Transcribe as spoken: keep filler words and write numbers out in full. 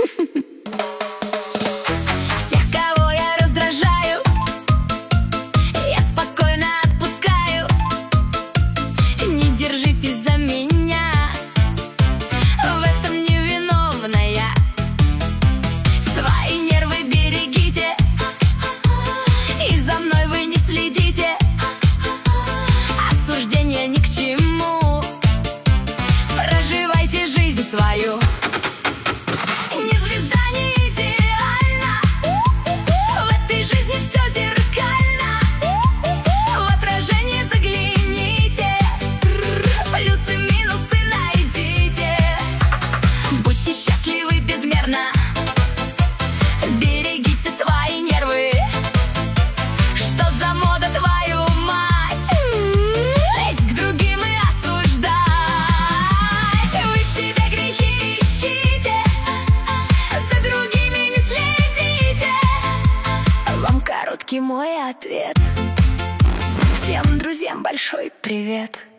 Всех, кого я раздражаю, я спокойно отпускаю. Не держитесь за меня, в этом не виновна я. Свои нервы берегите, и за мной вы не следите. Осуждение ни к чему, проживайте жизнь свою. Не звезда, не идеальна, в этой жизни все зеркально. В отражение загляните, плюсы, минусы найдите. Будьте счастливы безмерно, берегите свои нервы. Что за мода, твою мать, лезть к другим и осуждать? Вы в себе грехи ищите, за другими не следите. Вам короткий мой ответ. Всем друзьям большой привет.